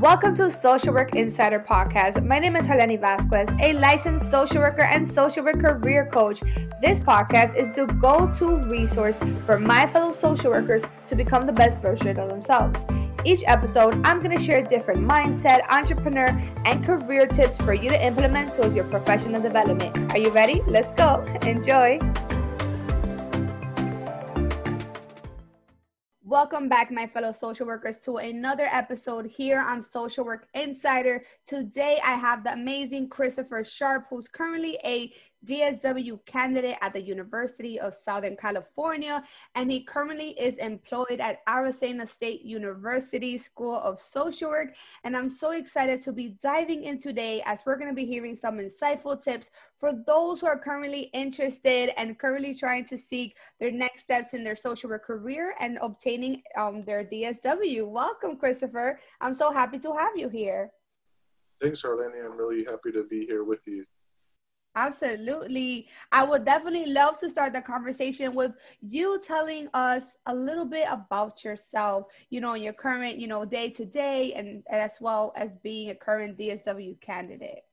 Welcome to Social Work Insider Podcast. My name is Harleni Vasquez, a licensed social worker and social work career coach. This podcast is the go-to resource for my fellow social workers to become the best version of themselves. Each episode, I'm going to share different mindset, entrepreneur, and career tips for you to implement towards your professional development. Are you ready? Let's go. Enjoy. Welcome back, my fellow social workers, to another episode here on Social Work Insider. Today, I have the amazing Christopher Sharp, who's currently a DSW candidate at the University of Southern California, and he currently is employed at Arizona State University School of Social Work. And I'm so excited to be diving in today as we're going to be hearing some insightful tips for those who are currently interested and currently trying to seek their next steps in their social work career and obtaining their DSW. Welcome, Christopher. I'm so happy to have you here. Thanks, Harleni. I'm really happy to be here with you. Absolutely. I would definitely love to start the conversation with you telling us a little bit about yourself, your current, day to day, and as well as being a current DSW candidate.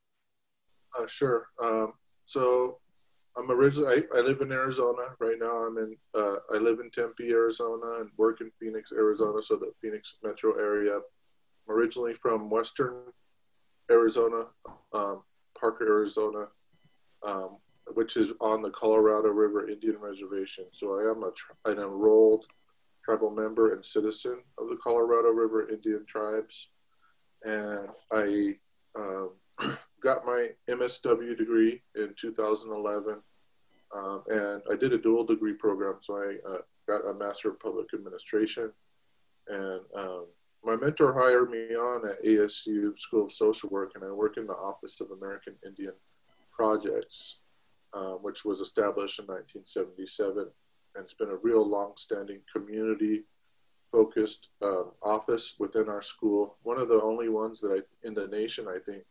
Sure. So I'm originally, I live in Arizona. Right now I live in Tempe, Arizona, and work in Phoenix, Arizona, so the Phoenix metro area. I'm originally from Western Arizona, Parker, Arizona, which is on the Colorado River Indian Reservation. So I am an enrolled tribal member and citizen of the Colorado River Indian tribes. And I got my MSW degree in 2011, and I did a dual degree program. So I got a Master of Public Administration, and my mentor hired me on at ASU School of Social Work, and I work in the Office of American Indian Projects, which was established in 1977, and it's been a real long-standing community-focused office within our school. One of the only ones in the nation, I think,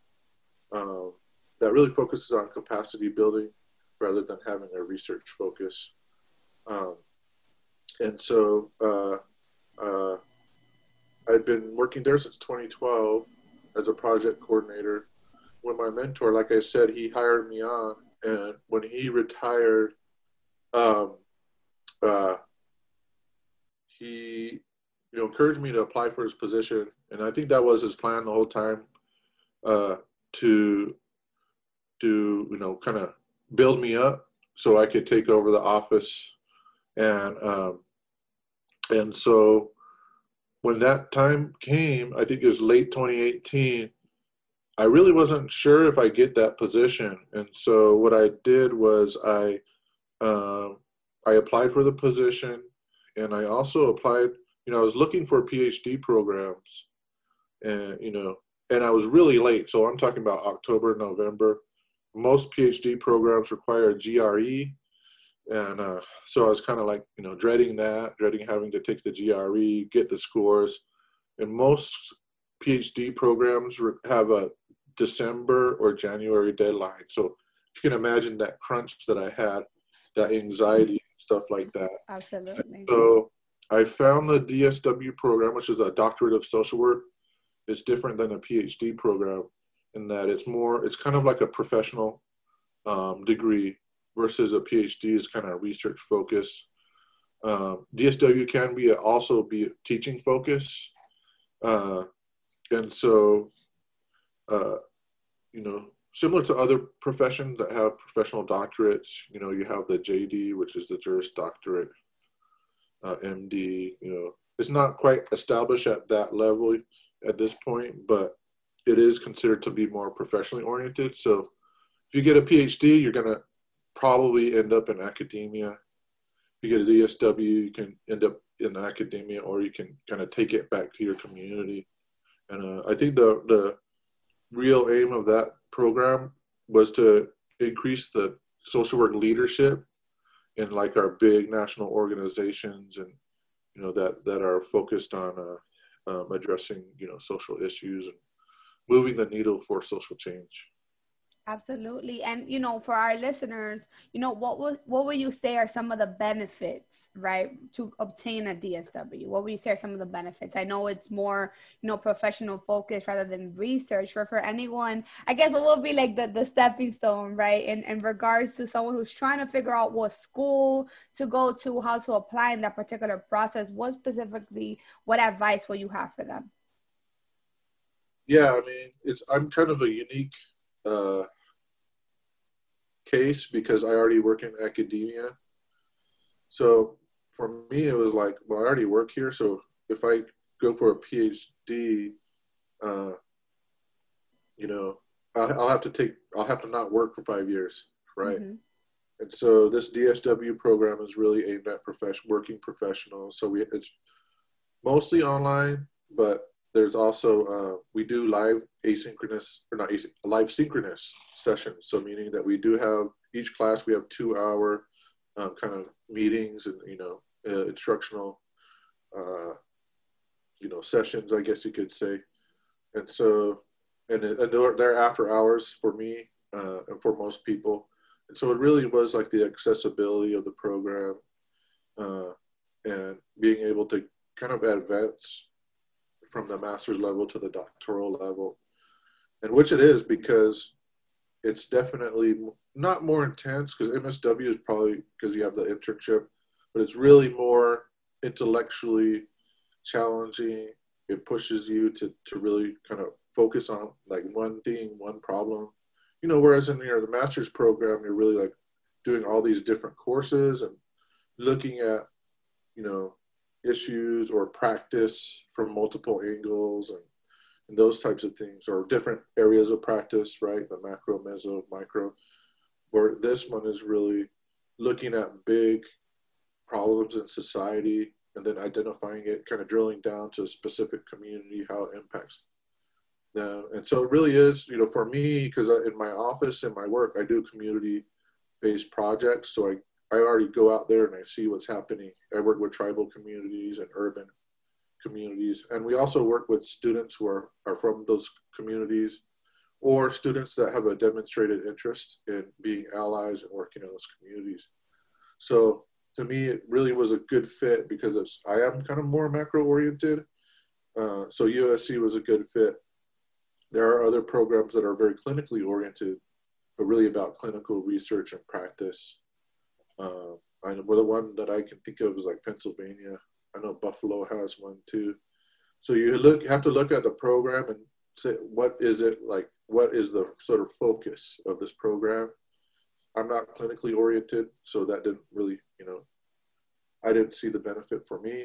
that really focuses on capacity building rather than having a research focus. And so I've been working there since 2012 as a project coordinator. When my mentor, like I said, he hired me on, and when he retired, he encouraged me to apply for his position, and I think that was his plan the whole time, to kind of build me up so I could take over the office, and so when that time came, I think it was late 2018, I really wasn't sure if I get that position. And so what I did was I applied for the position, and I also applied, I was looking for PhD programs, and, and I was really late. So I'm talking about October, November. Most PhD programs require a GRE. And so I was kind of like, dreading having to take the GRE, get the scores. And most PhD programs have a December or January deadline. So if you can imagine that crunch that I had, that anxiety, stuff like that. Absolutely. So I found the DSW program, which is a doctorate of social work. It's different than a PhD program in that it's kind of like a professional degree versus a PhD is kind of research focus. DSW can also be teaching focus. And so, similar to other professions that have professional doctorates, you have the JD, which is the Juris Doctorate, MD, it's not quite established at that level at this point, but it is considered to be more professionally oriented. So if you get a PhD, you're going to probably end up in academia. If you get a DSW, you can end up in academia, or you can kind of take it back to your community. And I think the real aim of that program was to increase the social work leadership in like our big national organizations, and that are focused on addressing social issues and moving the needle for social change. Absolutely. And for our listeners, what would you say are some of the benefits, right, to obtain a DSW? What would you say are some of the benefits? I know it's more, professional focus rather than research. For anyone, I guess what will be like the stepping stone, right? In regards to someone who's trying to figure out what school to go to, how to apply in that particular process, what advice will you have for them? Yeah, I mean, I'm kind of a unique uh, case because I already work in academia. So for me, it was like, well, I already work here, so if I go for a PhD, uh, you know, I'll have to not work for 5 years, right? Mm-hmm. And so this DSW program is really aimed at working professionals. So it's mostly online, but there's also we do live asynchronous or not asynchronous, live synchronous sessions. So meaning that we do have each class we have 2 hour kind of meetings and instructional sessions, I guess you could say. And so and they're after hours for me and for most people. And so it really was like the accessibility of the program uh, and being able to kind of advance from the master's level to the doctoral level, and which it is because it's definitely not more intense because MSW is probably because you have the internship, but it's really more intellectually challenging. It pushes you to really kind of focus on like one thing, one problem. Whereas in the master's program, you're really like doing all these different courses and looking at, you know, issues or practice from multiple angles and those types of things, or different areas of practice, right? The macro, meso, micro, where this one is really looking at big problems in society and then identifying it, kind of drilling down to a specific community, how it impacts them. And so it really is, for me, because in my office and my work, I do community-based projects. So I already go out there and I see what's happening. I work with tribal communities and urban communities. And we also work with students who are from those communities or students that have a demonstrated interest in being allies and working in those communities. So to me, it really was a good fit because I am kind of more macro oriented. So USC was a good fit. There are other programs that are very clinically oriented, but really about clinical research and practice. I know the one that I can think of is like Pennsylvania. I know Buffalo has one too. So you have to look at the program and say, what is it like? What is the sort of focus of this program? I'm not clinically oriented, so that didn't really, I didn't see the benefit for me.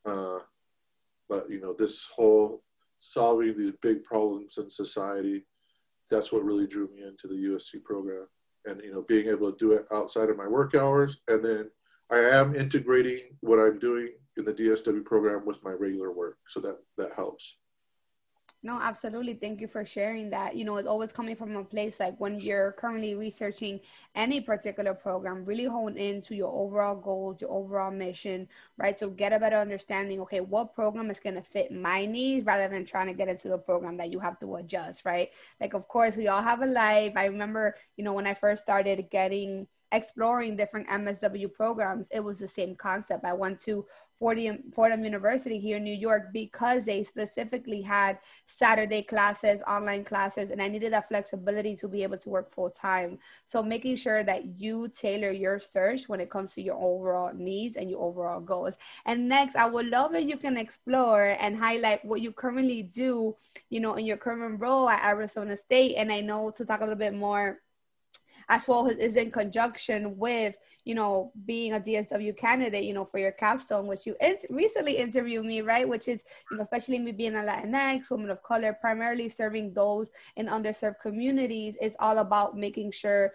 But this whole solving these big problems in society, that's what really drew me into the USC program. And being able to do it outside of my work hours, and then I am integrating what I'm doing in the DSW program with my regular work, so that helps. No, absolutely. Thank you for sharing that. It's always coming from a place like when you're currently researching any particular program, really hone into your overall goals, your overall mission, right? To get a better understanding, okay, what program is going to fit my needs rather than trying to get into the program that you have to adjust, right? Like, of course, we all have a life. I remember, when I first started exploring different MSW programs, it was the same concept. I went to Fordham University here in New York because they specifically had Saturday classes, online classes, and I needed that flexibility to be able to work full time. So making sure that you tailor your search when it comes to your overall needs and your overall goals. And next, I would love if you can explore and highlight what you currently do, in your current role at Arizona State. And I know to talk a little bit more as well is in conjunction with being a DSW candidate for your capstone, which you recently interviewed me, right? Which is especially me being a Latinx woman of color, primarily serving those in underserved communities. It's all about making sure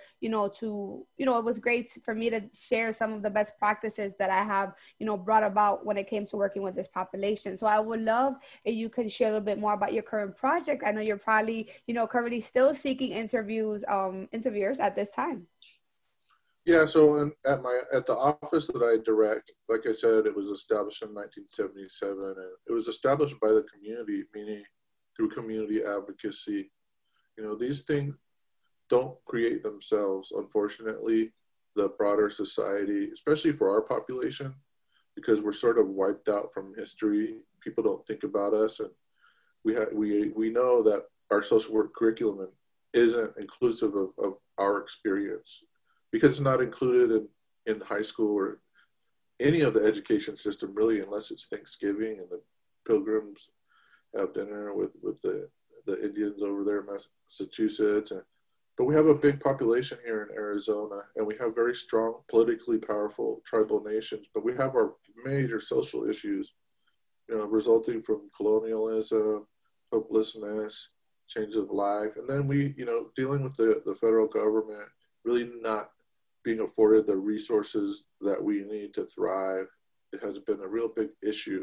it was great for me to share some of the best practices that I have brought about when it came to working with this population. So I would love if you can share a little bit more about your current project. I know you're probably currently still seeking interviewers at this time. Yeah, so at the office that I direct, like I said, it was established in 1977, and it was established by the community, meaning through community advocacy. These things, don't create themselves, unfortunately. The broader society, especially for our population, because we're sort of wiped out from history. People don't think about us, and we know that our social work curriculum isn't inclusive of our experience, because it's not included in high school or any of the education system, really, unless it's Thanksgiving and the pilgrims have dinner with the Indians over there in Massachusetts. But we have a big population here in Arizona, and we have very strong, politically powerful tribal nations, but we have our major social issues, resulting from colonialism, hopelessness, change of life. And then we, dealing with the federal government really not being afforded the resources that we need to thrive. It has been a real big issue.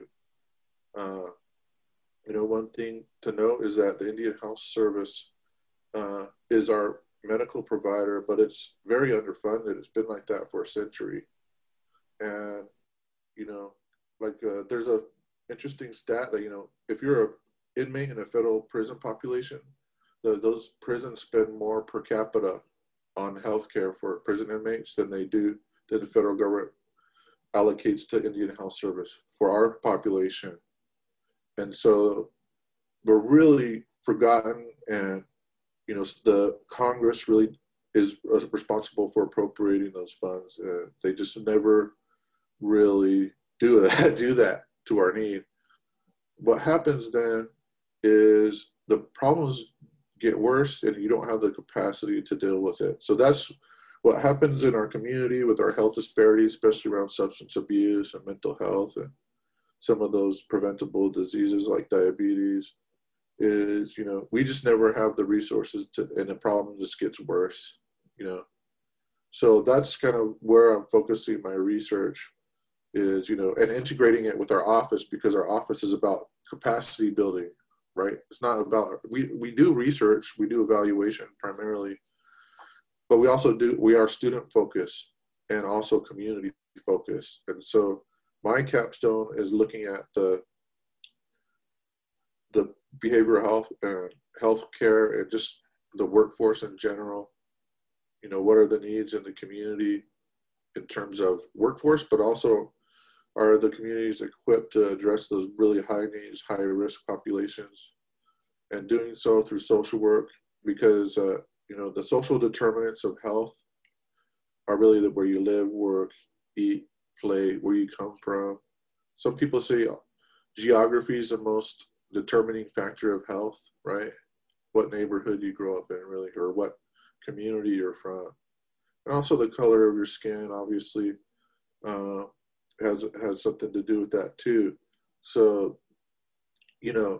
One thing to note is that the Indian Health Service is our medical provider, but it's very underfunded. It's been like that for a century. And, there's a interesting stat that, if you're an inmate in a federal prison population, those prisons spend more per capita on healthcare for prison inmates than the federal government allocates to Indian Health Service for our population. And so we're really forgotten, and the Congress really is responsible for appropriating those funds. They just never really do that to our need. What happens then is the problems get worse, and you don't have the capacity to deal with it. So that's what happens in our community with our health disparities, especially around substance abuse and mental health and some of those preventable diseases like diabetes, is, we just never have the resources and the problem just gets worse, So that's kind of where I'm focusing my research is, and integrating it with our office, because our office is about capacity building, right? It's not about, we do research, we do evaluation primarily, but we are student focused and also community focused. And so my capstone is looking at the behavioral health and healthcare and just the workforce in general. What are the needs in the community in terms of workforce, but also are the communities equipped to address those really high needs, high risk populations, and doing so through social work, because the social determinants of health are really where you live, work, eat, play, where you come from. Some people say geography is the most determining factor of health, right? What neighborhood you grow up in, really, or what community you're from. And also the color of your skin, obviously, has something to do with that too. So, the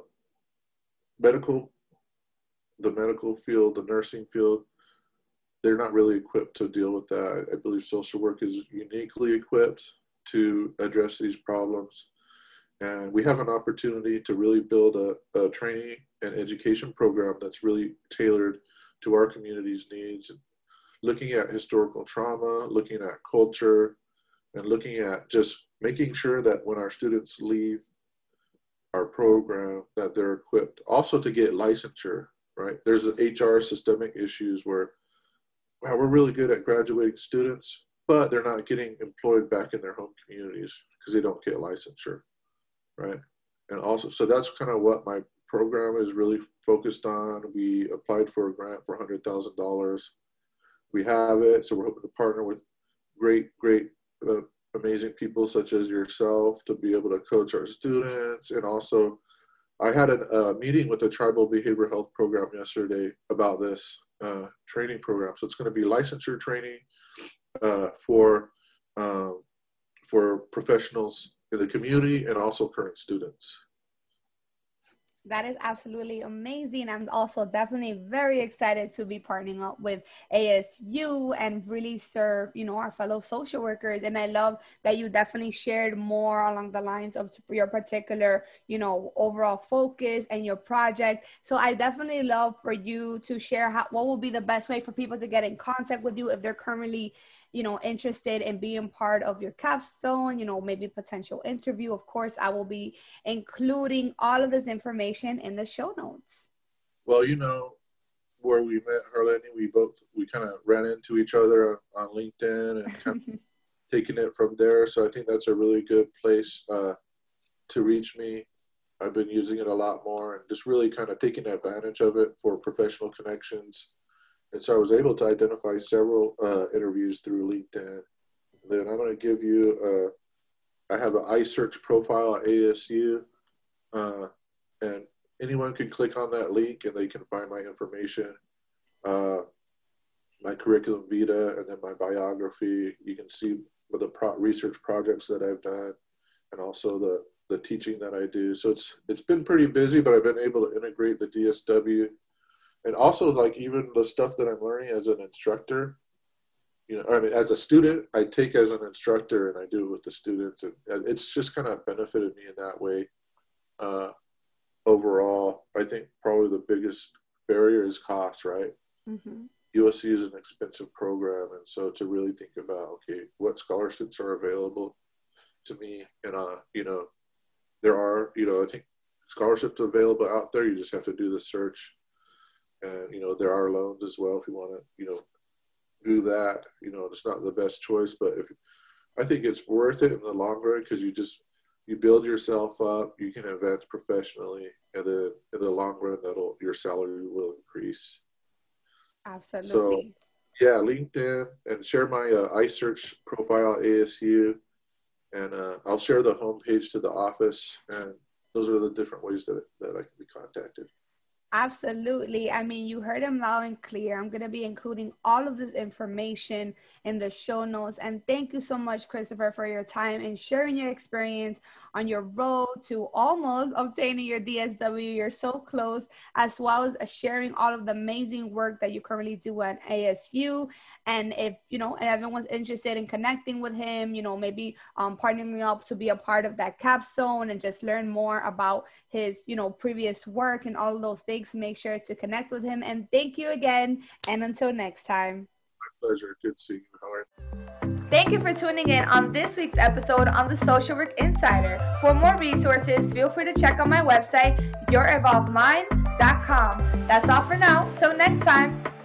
medical field, the nursing field, they're not really equipped to deal with that. I believe social work is uniquely equipped to address these problems. And we have an opportunity to really build a training and education program that's really tailored to our community's needs, looking at historical trauma, looking at culture, and looking at just making sure that when our students leave our program, that they're equipped also to get licensure, right? There's HR systemic issues where, wow, we're really good at graduating students, but they're not getting employed back in their home communities because they don't get licensure, right? And also, so that's kind of what my program is really focused on. We applied for a grant for $100,000. We have it, so we're hoping to partner with great, amazing people such as yourself to be able to coach our students. And also, I had a meeting with the Tribal Behavioral Health Program yesterday about this training program. So it's going to be licensure training for professionals in the community and also current students. That is absolutely amazing. I'm also definitely very excited to be partnering up with ASU and really serve, our fellow social workers. And I love that you definitely shared more along the lines of your particular, overall focus and your project. So I definitely love for you to share what will be the best way for people to get in contact with you if they're currently interested in being part of your capstone, maybe potential interview. Of course, I will be including all of this information in the show notes. Well, where we met, Harlene. We kind of ran into each other on LinkedIn and kind of taking it from there. So I think that's a really good place to reach me. I've been using it a lot more and just really kind of taking advantage of it for professional connections. And so I was able to identify several interviews through LinkedIn. Then I'm going to give you, I have an iSearch profile at ASU, and anyone can click on that link and they can find my information, my curriculum vitae, and then my biography. You can see the research projects that I've done and also the teaching that I do. So it's been pretty busy, but I've been able to integrate the DSW and also like even the stuff that I'm learning as an instructor. As a student, I take as an instructor and I do it with the students, and it's just kind of benefited me in that way. Overall, I think probably the biggest barrier is cost, right? Mm-hmm. USC is an expensive program, and so to really think about, okay, what scholarships are available to me, and there are, I think scholarships available out there. You just have to do the search, and there are loans as well if you want to, do that. It's not the best choice, but I think it's worth it in the long run because you build yourself up, you can advance professionally, and then in the long run, your salary will increase. Absolutely. So, yeah, LinkedIn, and share my iSearch profile at ASU, and I'll share the homepage to the office, and those are the different ways that I can be contacted. Absolutely. I mean, you heard him loud and clear. I'm going to be including all of this information in the show notes. And thank you so much, Christopher, for your time and sharing your experience on your road to almost obtaining your DSW. You're so close, as well as sharing all of the amazing work that you currently do at ASU. And if, and everyone's interested in connecting with him, maybe partnering up to be a part of that capstone and just learn more about his, previous work and all of those things, make sure to connect with him. And thank you again. And until next time. My pleasure. Good seeing you, Howard. Thank you for tuning in on this week's episode on the Social Work Insider. For more resources, feel free to check out my website, yourevolvedmind.com. That's all for now. Till next time.